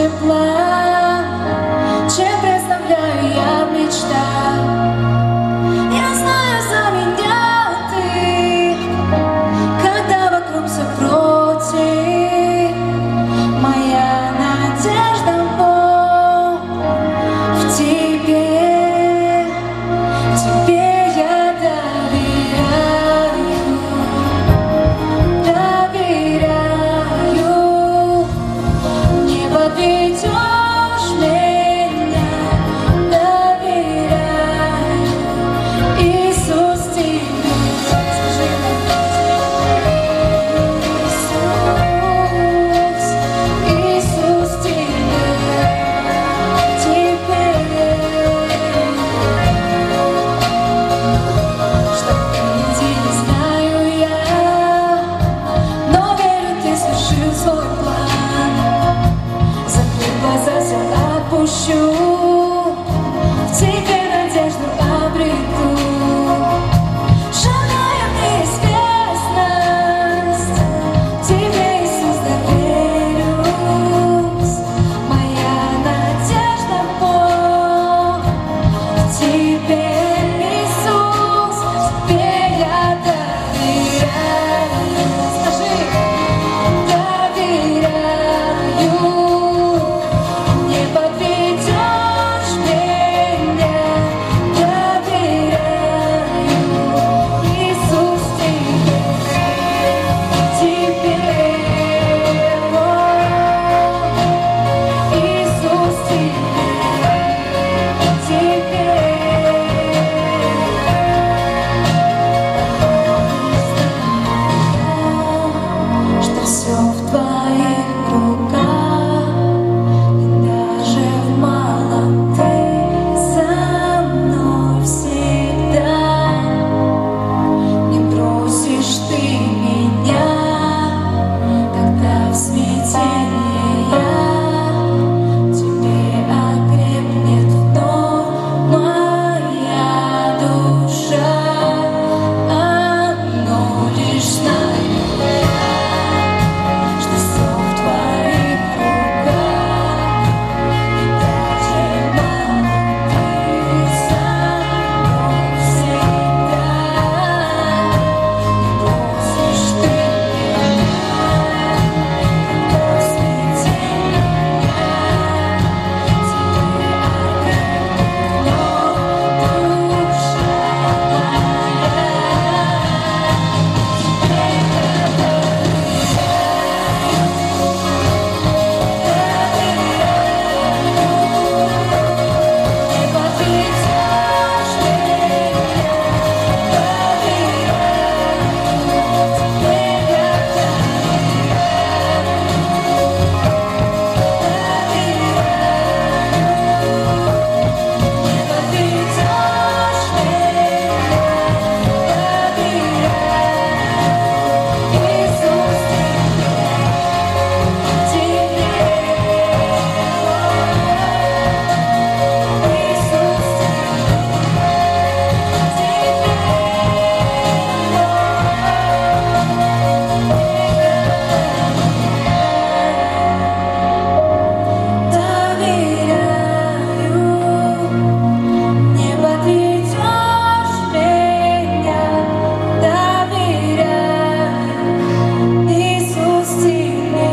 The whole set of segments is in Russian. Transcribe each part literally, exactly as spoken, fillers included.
тепла, чем представляю я в мечтах. Я знаю, за меня ты, когда вокруг все против. Моя надежда, Бог, в тебе, в тебе я доверяю, доверяю. Не подведешь меня, доверяю. Иисус, тебе, скажи Иисус, Иисус, тебе, тебе. Что впереди, не знаю я, но верю, ты свершил свой план. Закрой глаза, все отпущу, в тебе надежду обрету. Шагая в неизвестность, тебе, Иисус, доверюсь. Моя надежда, Бог, в тебе, Иисус, тебе я доверяю. Скажи, доверяю. Не подведешь меня, доверяю. Иисус, тебе, тебе, Иисус, тебе, тебе. Что все в твоих руках, и даже в малом ты со мной всегда. Не бросишь ты меня, когда в смятении я, тебе окрепнет вновь моя душа. Одно лишь знаю я, что все в твоих руках, и даже в малом ты со мной всегда. Не бросишь ты меня, когда в смятении я, тебе окрепнет вновь душа моя. Не подведешь меня, доверяю. Иисус, тебе,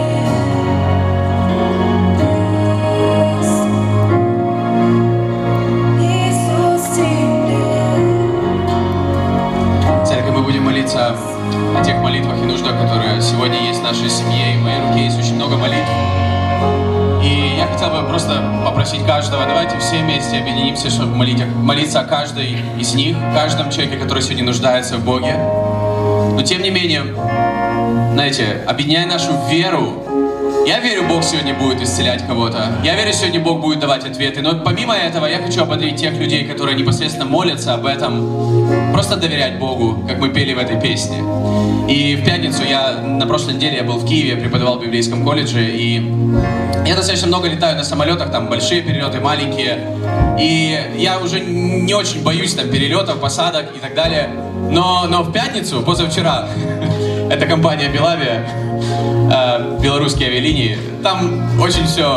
Иисус, тебе. Церковь, мы будем молиться о тех молитвах и нуждах, которые сегодня есть в нашей семье, и в моей руке есть очень много молитв. И я хотел бы просто попросить каждого, давайте все вместе объединимся, чтобы молить, молиться о каждой из них, о каждом человеке, который сегодня нуждается в Боге. Но тем не менее, знаете, объединяя нашу веру, я верю, Бог сегодня будет исцелять кого-то. Я верю, сегодня Бог будет давать ответы. Но помимо этого, я хочу ободрить тех людей, которые непосредственно молятся об этом, просто доверять Богу, как мы пели в этой песне. И в пятницу я, на прошлой неделе я был в Киеве, я преподавал в библейском колледже, и я достаточно много летаю на самолетах, там большие перелеты, маленькие. И я уже не очень боюсь там перелетов, посадок и так далее. Но, но в пятницу, позавчера, это компания Белавия, э, белорусские авиалинии, там очень все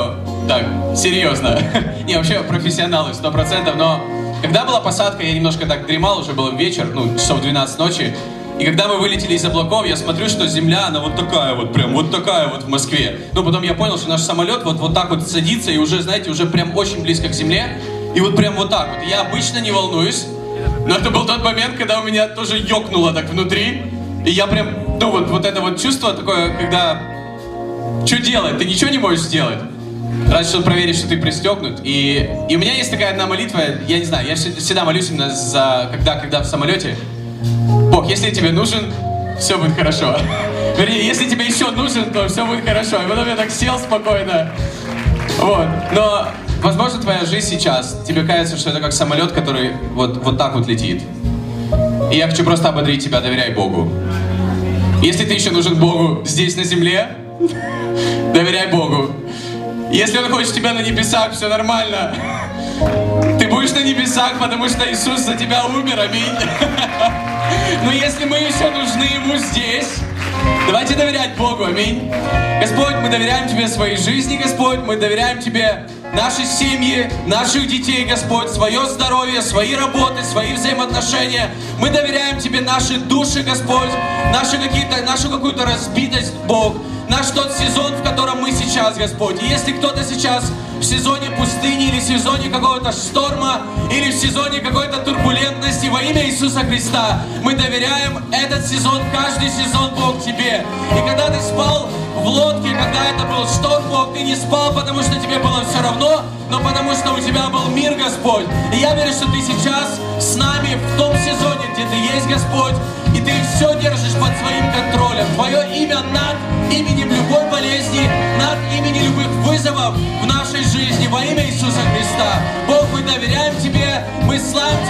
Так, серьезно. Не, вообще профессионалы, сто процентов, но когда была посадка, я немножко так дремал, уже был вечер, ну, часов двенадцать ночи, и когда мы вылетели из облаков, я смотрю, что земля, она вот такая вот, прям вот такая вот в Москве. Ну, потом я понял, что наш самолет вот, вот так вот садится, и уже, знаете, уже прям очень близко к земле, и вот прям вот так вот. Я обычно не волнуюсь, но это был тот момент, когда у меня тоже ёкнуло так внутри, и я прям, ну, вот, вот это вот чувство такое, когда, что делать, ты ничего не можешь сделать. Разве что проверить, что ты пристегнут. И, и у меня есть такая одна молитва, я не знаю, я всегда молюсь именно за, когда, когда в самолете. Бог, если тебе нужен, все будет хорошо. Вернее, если тебе еще нужен, то все будет хорошо. И потом я так сел спокойно. Вот. Но, возможно, твоя жизнь сейчас, тебе кажется, что это как самолет, который вот, вот так вот летит. И я хочу просто ободрить тебя, доверяй Богу. Если ты еще нужен Богу здесь, на земле, доверяй Богу. Если Он хочет тебя на небесах, все нормально. Ты будешь на небесах, потому что Иисус за тебя умер, аминь. Но если мы еще нужны Ему здесь, давайте доверять Богу, аминь. Господь, мы доверяем Тебе своей жизни, Господь, мы доверяем Тебе наши семьи, наших детей, Господь, свое здоровье, свои работы, свои взаимоотношения. Мы доверяем Тебе наши души, Господь, наши какие-то, нашу какую-то разбитость, Бог. Наш тот сезон, в котором мы сейчас, Господь. И если кто-то сейчас в сезоне пустыни, или в сезоне какого-то шторма, или в сезоне какой-то турбулентности, во имя Иисуса Христа, мы доверяем этот сезон, каждый сезон, Бог, Тебе. И когда ты спал в лодке, когда это был шторм, Бог, ты не спал, потому что тебе было все равно, но потому что у Тебя был мир, Господь. И я верю, что Ты сейчас с нами в том сезоне, где Ты есть, Господь, и Ты все держишь под своим контролем. Твое имя над именем любой болезни, над именем любых вызовов в нашей жизни во имя Иисуса Христа. Бог, мы доверяем Тебе, мы славим